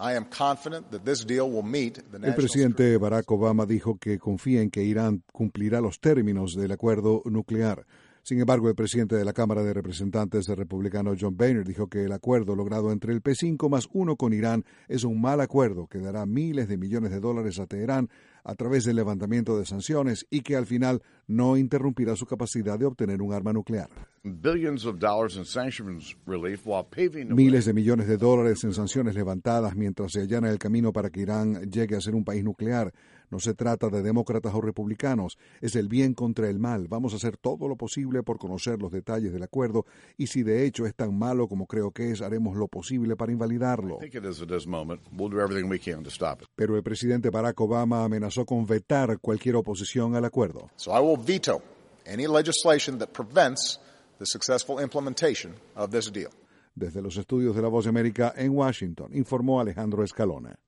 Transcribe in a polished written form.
El presidente Barack Obama dijo que confía en que Irán cumplirá los términos del acuerdo nuclear. Sin embargo, el presidente de la Cámara de Representantes, el republicano John Boehner, dijo que el acuerdo logrado entre el P5+1 con Irán es un mal acuerdo que dará miles de millones de dólares a Teherán a través del levantamiento de sanciones y que al final no interrumpirá su capacidad de obtener un arma nuclear. Miles de millones de dólares en sanciones levantadas mientras se allana el camino para que Irán llegue a ser un país nuclear. No se trata de demócratas o republicanos, es el bien contra el mal. Vamos a hacer todo lo posible por conocer los detalles del acuerdo y si de hecho es tan malo como creo que es, haremos lo posible para invalidarlo. Pero el presidente Barack Obama amenazó con vetar cualquier oposición al acuerdo. So I will veto any legislation that prevents the successful implementation of this deal. Desde los estudios de La Voz de América en Washington, informó Alejandro Escalona.